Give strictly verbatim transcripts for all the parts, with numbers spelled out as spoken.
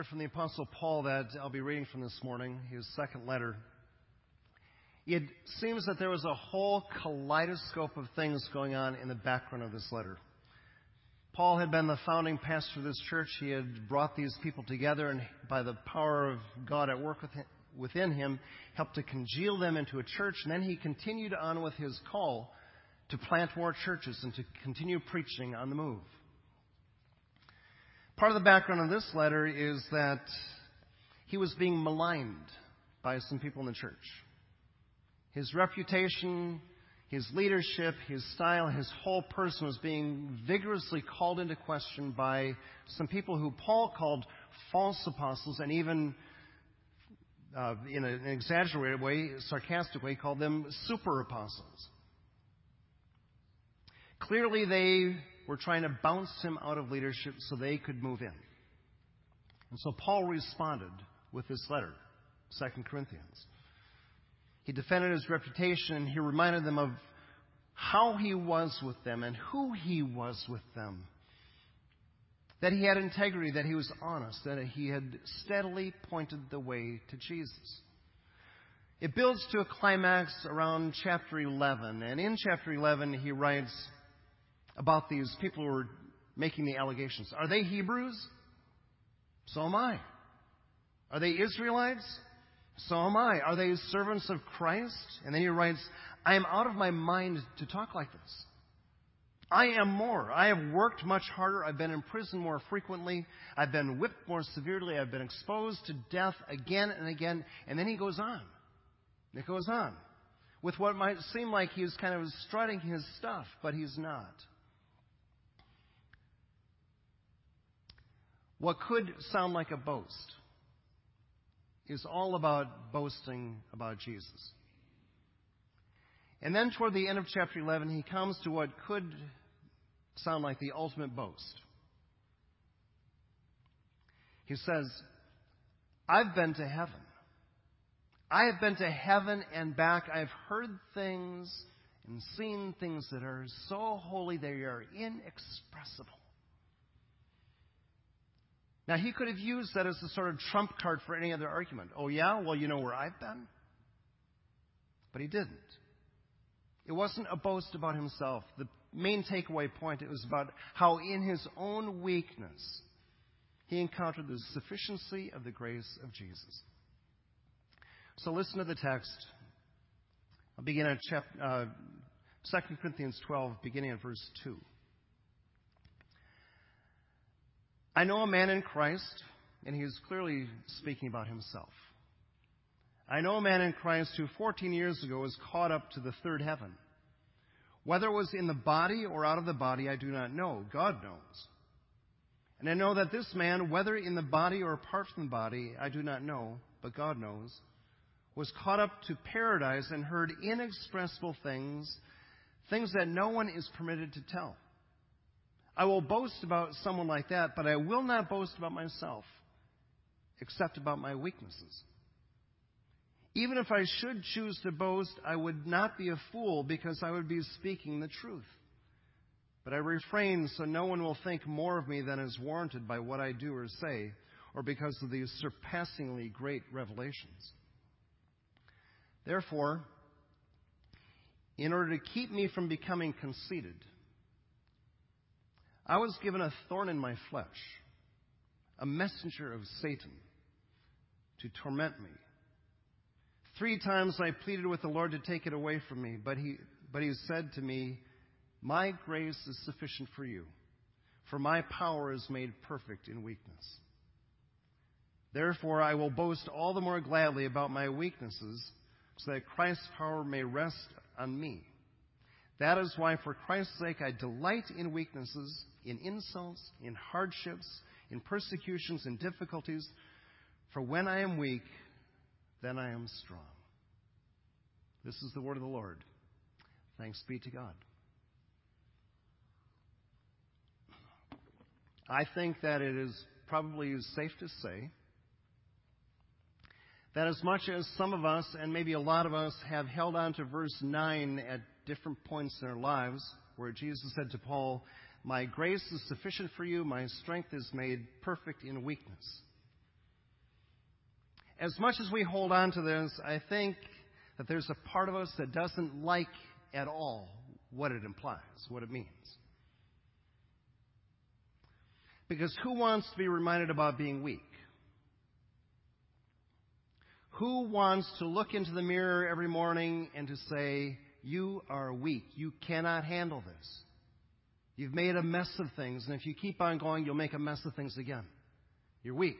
From the Apostle Paul that I'll be reading from this morning, his second letter. It seems that there was a whole kaleidoscope of things going on in the background of this letter. Paul had been the founding pastor of this church. He had brought these people together and by the power of God at work within him, helped to congeal them into a church. And then he continued on with his call to plant more churches and to continue preaching on the move. Part of the background of this letter is that he was being maligned by some people in the church. His reputation, his leadership, his style, his whole person was being vigorously called into question by some people who Paul called false apostles, and even uh, in an exaggerated way, sarcastic way, called them super apostles. Clearly they were trying to bounce him out of leadership so they could move in. And so Paul responded with this letter, Second Corinthians. He defended his reputation, and he reminded them of how he was with them and who he was with them. That he had integrity, that he was honest, that he had steadily pointed the way to Jesus. It builds to a climax around chapter eleven. And in chapter eleven, he writes about these people who are making the allegations. Are they Hebrews? So am I. Are they Israelites? So am I. Are they servants of Christ? And then he writes, I am out of my mind to talk like this. I am more. I have worked much harder. I've been in prison more frequently. I've been whipped more severely. I've been exposed to death again and again. And then he goes on. It goes on with what might seem like he's kind of strutting his stuff, but he's not. What could sound like a boast is all about boasting about Jesus. And then toward the end of chapter eleven, he comes to what could sound like the ultimate boast. He says, I've been to heaven. I have been to heaven and back. I've heard things and seen things that are so holy they are inexpressible. Now, he could have used that as a sort of trump card for any other argument. Oh, yeah? Well, you know where I've been? But he didn't. It wasn't a boast about himself. The main takeaway point, it was about how in his own weakness, he encountered the sufficiency of the grace of Jesus. So listen to the text. I'll begin at chapter, uh, Second Corinthians twelve, beginning at verse two. I know a man in Christ, and he is clearly speaking about himself. I know a man in Christ who fourteen years ago was caught up to the third heaven. Whether it was in the body or out of the body, I do not know. God knows. And I know that this man, whether in the body or apart from the body, I do not know, but God knows, was caught up to paradise and heard inexpressible things, things that no one is permitted to tell. I will boast about someone like that, but I will not boast about myself, except about my weaknesses. Even if I should choose to boast, I would not be a fool, because I would be speaking the truth. But I refrain so no one will think more of me than is warranted by what I do or say, or because of these surpassingly great revelations. Therefore, in order to keep me from becoming conceited, I was given a thorn in my flesh, a messenger of Satan, to torment me. Three times I pleaded with the Lord to take it away from me, but he, but he said to me, my grace is sufficient for you, for my power is made perfect in weakness. Therefore, I will boast all the more gladly about my weaknesses, so that Christ's power may rest on me. That is why, for Christ's sake, I delight in weaknesses, in insults, in hardships, in persecutions, in difficulties. For when I am weak, then I am strong. This is the word of the Lord. Thanks be to God. I think that it is probably safe to say that as much as some of us, and maybe a lot of us, have held on to verse nine at different points in our lives, where Jesus said to Paul, my grace is sufficient for you, my strength is made perfect in weakness. as much as we hold on to this, I think that there's a part of us that doesn't like at all what it implies, what it means. Because who wants to be reminded about being weak? Who wants to look into the mirror every morning and to say, you are weak. You cannot handle this. You've made a mess of things, and if you keep on going, you'll make a mess of things again. You're weak.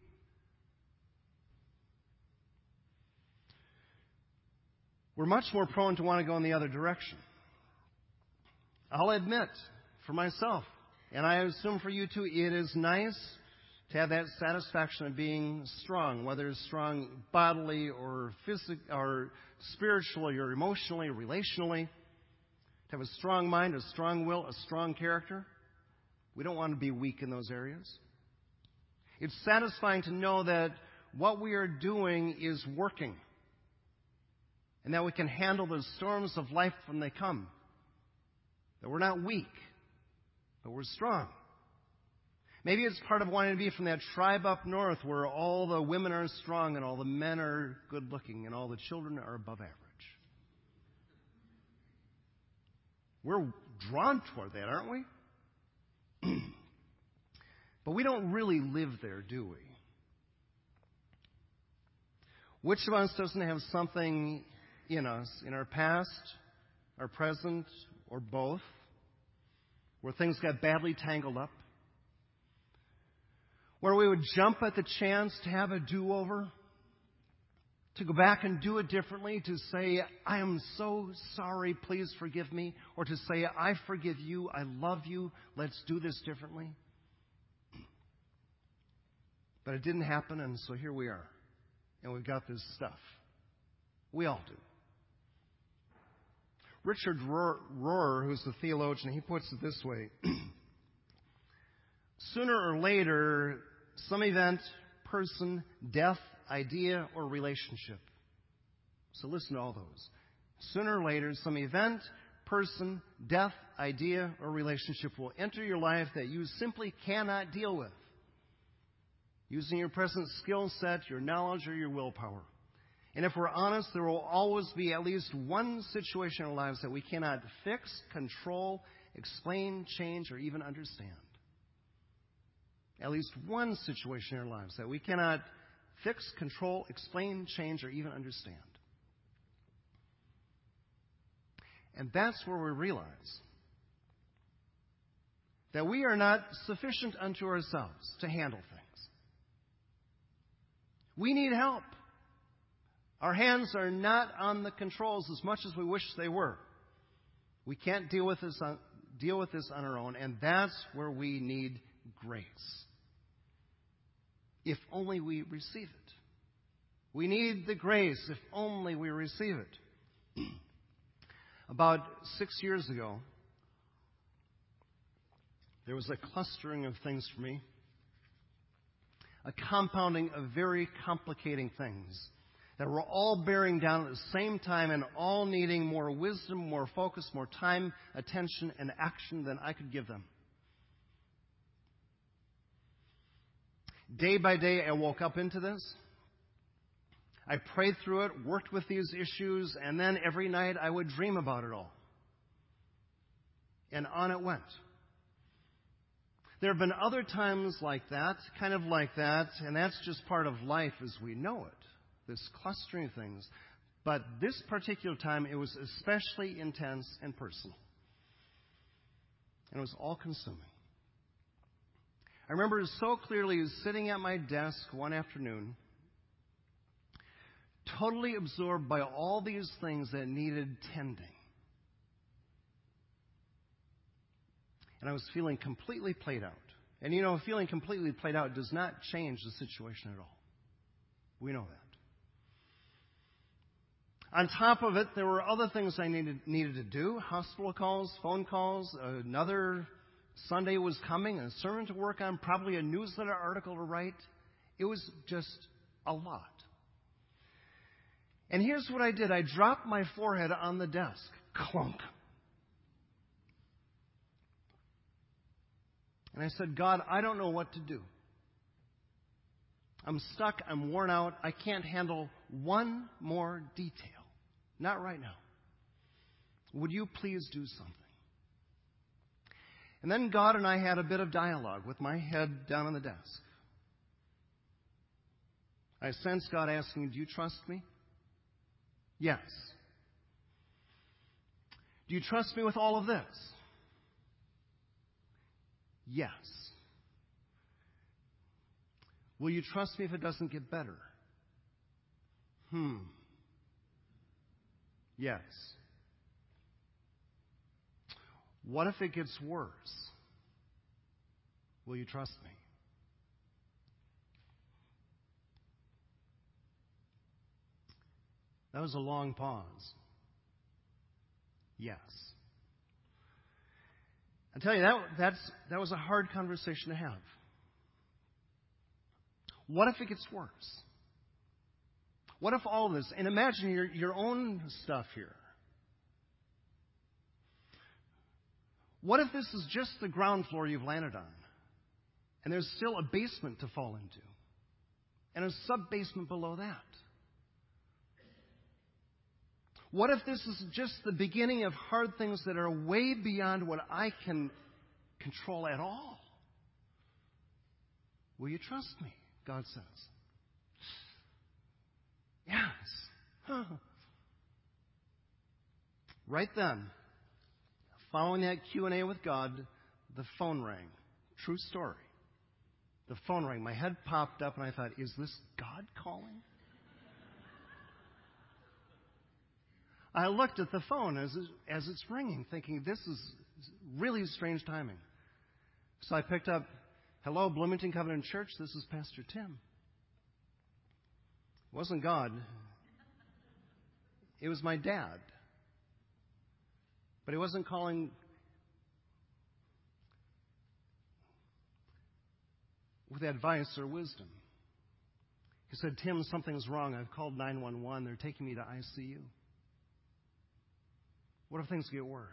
We're much more prone to want to go in the other direction. I'll admit, for myself, and I assume for you too, it is nice to have that satisfaction of being strong, whether it's strong bodily or physically or spiritually or emotionally or relationally. To have a strong mind, a strong will, a strong character. We don't want to be weak in those areas. It's satisfying to know that what we are doing is working and that we can handle the storms of life when they come. That we're not weak, but we're strong. Maybe it's part of wanting to be from that tribe up north where all the women are strong and all the men are good looking and all the children are above average. We're drawn toward that, aren't we? But we don't really live there, do we? Which of us doesn't have something in us, in our past, our present, or both, where things got badly tangled up? Where we would jump at the chance to have a do-over, to go back and do it differently, to say, I am so sorry, please forgive me, or to say, I forgive you, I love you, let's do this differently. But it didn't happen, and so here we are. And we've got this stuff. We all do. Richard Rohr, who's a theologian, he puts it this way. Sooner or later, some event, person, death, idea, or relationship. So listen to all those. Sooner or later, some event, person, death, idea, or relationship will enter your life that you simply cannot deal with, using your present skill set, your knowledge, or your willpower. And if we're honest, there will always be at least one situation in our lives that we cannot fix, control, explain, change, or even understand. At least one situation in our lives that we cannot fix, control, explain, change, or even understand. And that's where we realize that we are not sufficient unto ourselves to handle things. We need help. Our hands are not on the controls as much as we wish they were. We can't deal with this on, deal with this on our own, and that's where we need grace. If only we receive it. We need the grace if only we receive it. About six years ago, there was a clustering of things for me, a compounding of very complicating things that were all bearing down at the same time and all needing more wisdom, more focus, more time, attention, and action than I could give them. Day by day, I woke up into this. I prayed through it, worked with these issues, and then every night I would dream about it all. And on it went. There have been other times like that, kind of like that, and that's just part of life as we know it, this clustering of things. But this particular time, it was especially intense and personal. And it was all-consuming. I remember so clearly sitting at my desk one afternoon, totally absorbed by all these things that needed tending. And I was feeling completely played out. And you know, feeling completely played out does not change the situation at all. We know that. On top of it, there were other things I needed needed to do. Hospital calls, phone calls, another Sunday was coming, a sermon to work on, probably a newsletter article to write. It was just a lot. And here's what I did. I dropped my forehead on the desk. Clunk. And I said, God, I don't know what to do. I'm stuck. I'm worn out. I can't handle one more detail. Not right now. Would you please do something? And then God and I had a bit of dialogue with my head down on the desk. I sensed God asking, do you trust me? Yes. Do you trust me with all of this? Yes. Will you trust me if it doesn't get better? Hmm. Yes. What if it gets worse? Will you trust me? That was a long pause. Yes. I tell you, that, that's, that was a hard conversation to have. What if it gets worse? What if all of this, and imagine your, your own stuff here. What if this is just the ground floor you've landed on, and there's still a basement to fall into, and a sub-basement below that? What if this is just the beginning of hard things that are way beyond what I can control at all? Will you trust me? God says. Yes. Huh. Right then, following that Q and A with God, the phone rang. True story. The phone rang. My head popped up and I thought, is this God calling? I looked at the phone as, as it's ringing, thinking, this is really strange timing. So I picked up, hello, Bloomington Covenant Church, this is Pastor Tim. It wasn't God. It was my dad. But he wasn't calling with advice or wisdom. He said, Tim, something's wrong. I've called nine one one. They're taking me to I C U. What if things get worse?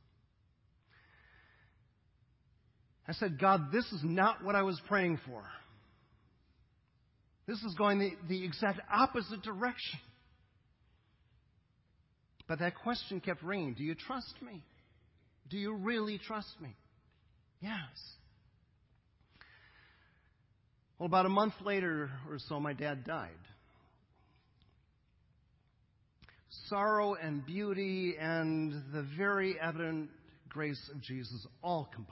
I said, God, this is not what I was praying for. This is going the, the exact opposite direction. But that question kept ringing. Do you trust me? Do you really trust me? Yes. Well, about a month later or so, my dad died. Sorrow and beauty and the very evident grace of Jesus all combined.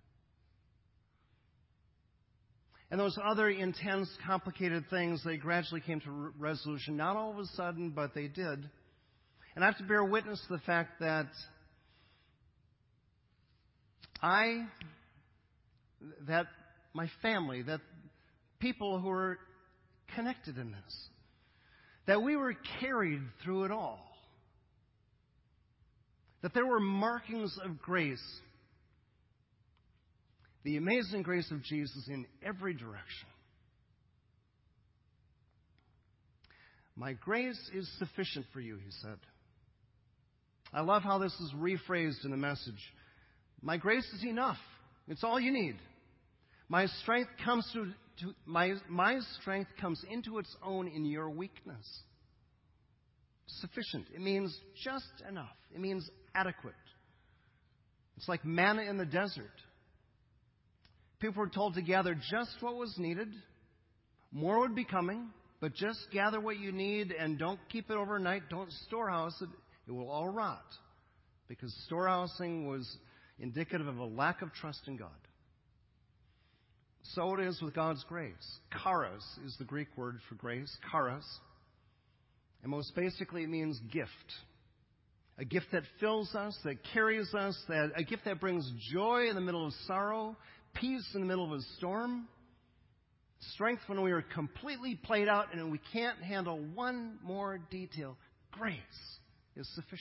And those other intense, complicated things, they gradually came to resolution. Not all of a sudden, but they did. And I have to bear witness to the fact that I, that my family, that people who are connected in this, that we were carried through it all. That there were markings of grace. The amazing grace of Jesus in every direction. My grace is sufficient for you, he said. I love how this is rephrased in the message. My grace is enough. It's all you need. My strength comes to, to my, my strength comes into its own in your weakness. Sufficient. It means just enough. It means adequate. It's like manna in the desert. People were told to gather just what was needed. More would be coming, but just gather what you need and don't keep it overnight. Don't storehouse it. It will all rot. Because storehousing was indicative of a lack of trust in God. So it is with God's grace. Charis is the Greek word for grace. Charis. And most basically it means gift. A gift that fills us, that carries us, that a gift that brings joy in the middle of sorrow, peace in the middle of a storm, strength when we are completely played out and we can't handle one more detail. Grace is sufficient.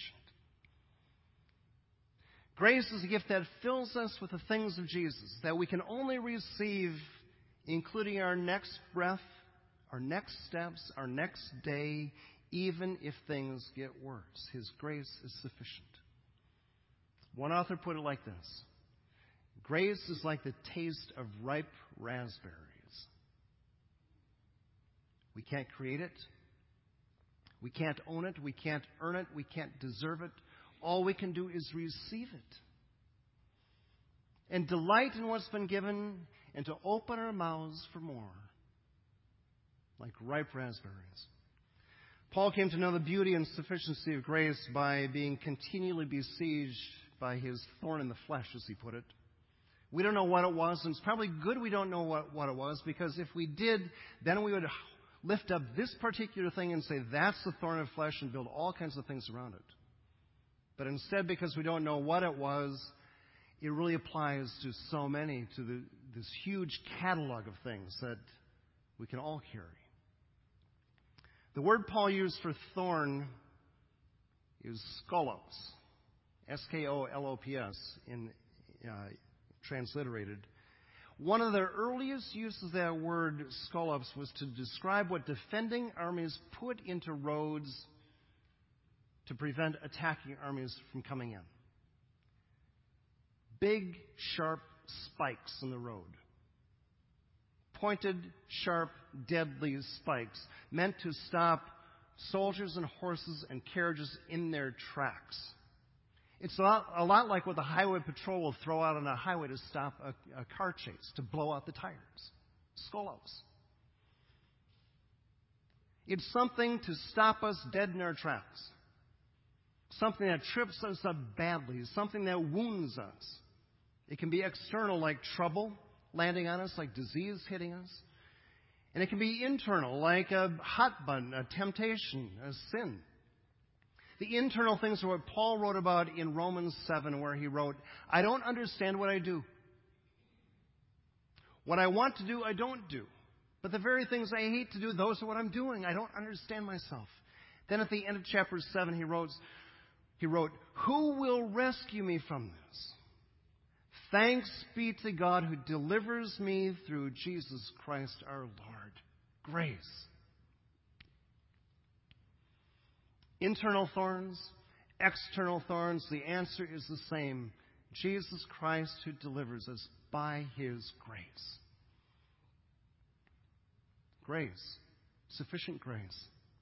Grace is a gift that fills us with the things of Jesus, that we can only receive, including our next breath, our next steps, our next day, even if things get worse. His grace is sufficient. One author put it like this. Grace is like the taste of ripe raspberries. We can't create it. We can't own it. We can't earn it. We can't deserve it. All we can do is receive it. And delight in what's been given and to open our mouths for more, like ripe raspberries. Paul came to know the beauty and sufficiency of grace by being continually besieged by his thorn in the flesh, as he put it. We don't know what it was, and it's probably good we don't know what, what it was, because if we did, then we would lift up this particular thing and say, that's the thorn of flesh, and build all kinds of things around it. But instead, because we don't know what it was, it really applies to so many, to the, this huge catalog of things that we can all carry. The word Paul used for thorn is skolos, S K O L O P S, in uh, transliterated. One of the earliest uses of that word skolos was to describe what defending armies put into roads to prevent attacking armies from coming in. Big, sharp spikes in the road. Pointed, sharp, deadly spikes meant to stop soldiers and horses and carriages in their tracks. It's a lot, a lot like what the highway patrol will throw out on a highway to stop a, a car chase, to blow out the tires. Skolos. It's something to stop us dead in our tracks. Something that trips us up badly. Something that wounds us. It can be external, like trouble landing on us, like disease hitting us. And it can be internal, like a hot button, a temptation, a sin. The internal things are what Paul wrote about in Romans seven, where he wrote, I don't understand what I do. What I want to do, I don't do. But the very things I hate to do, those are what I'm doing. I don't understand myself. Then at the end of chapter seven, he wrote, he wrote, who will rescue me from this? Thanks be to God who delivers me through Jesus Christ our Lord. Grace. Internal thorns, external thorns, the answer is the same. Jesus Christ who delivers us by His grace. Grace. Sufficient grace.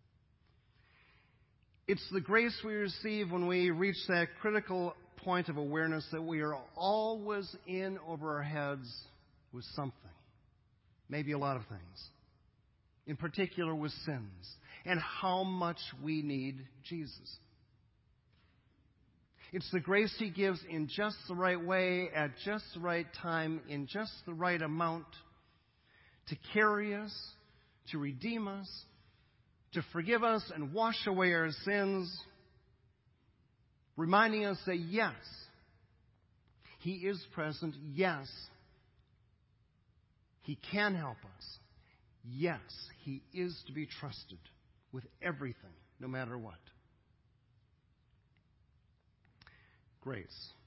It's the grace we receive when we reach that critical point of awareness that we are always in over our heads with something. Maybe a lot of things. In particular with sins. And how much we need Jesus. It's the grace He gives in just the right way, at just the right time, in just the right amount, to carry us, to redeem us, to forgive us and wash away our sins, reminding us that yes, He is present. Yes, He can help us. Yes, He is to be trusted with everything, no matter what. Grace.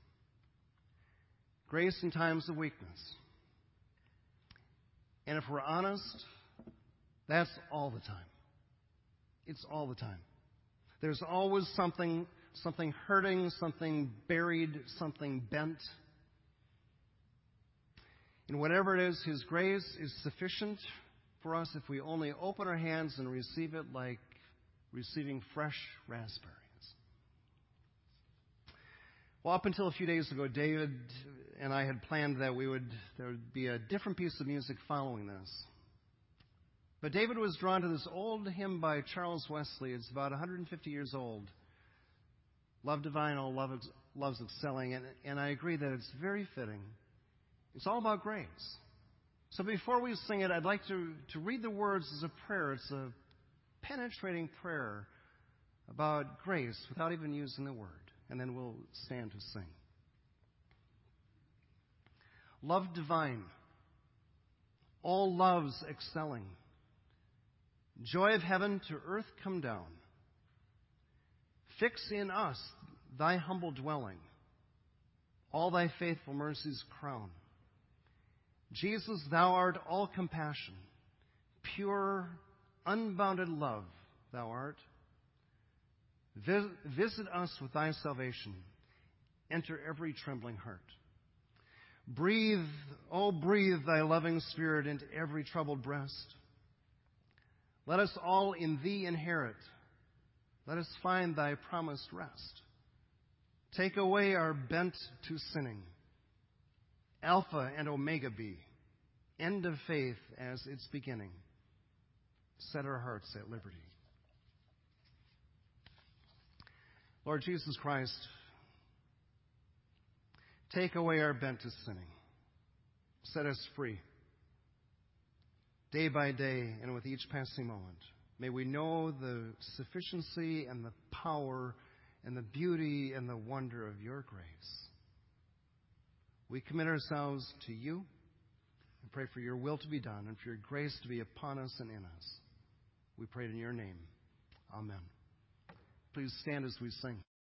Grace in times of weakness. And if we're honest, that's all the time. It's all the time. There's always something, something hurting, something buried, something bent. And whatever it is, His grace is sufficient for us if we only open our hands and receive it like receiving fresh raspberries. Well, up until a few days ago, David and I had planned that we would there would be a different piece of music following this. But David was drawn to this old hymn by Charles Wesley. It's about one hundred fifty years old. Love divine, all love ex- love's excelling. And, and I agree that it's very fitting. It's all about grace. So before we sing it, I'd like to, to read the words as a prayer. It's a penetrating prayer about grace without even using the word. And then we'll stand to sing. Love divine, all loves excelling. Joy of heaven to earth come down. Fix in us thy humble dwelling. All thy faithful mercies crown. Jesus, thou art all compassion. Pure, unbounded love thou art. Vis- visit us with thy salvation. Enter every trembling heart. Breathe, oh breathe thy loving spirit into every troubled breast. Let us all in thee inherit. Let us find thy promised rest. Take away our bent to sinning. Alpha and Omega be, end of faith as its beginning. Set our hearts at liberty. Lord Jesus Christ, take away our bent to sinning. Set us free. Day by day and with each passing moment, may we know the sufficiency and the power and the beauty and the wonder of your grace. We commit ourselves to you and pray for your will to be done and for your grace to be upon us and in us. We pray it in your name. Amen. Please stand as we sing.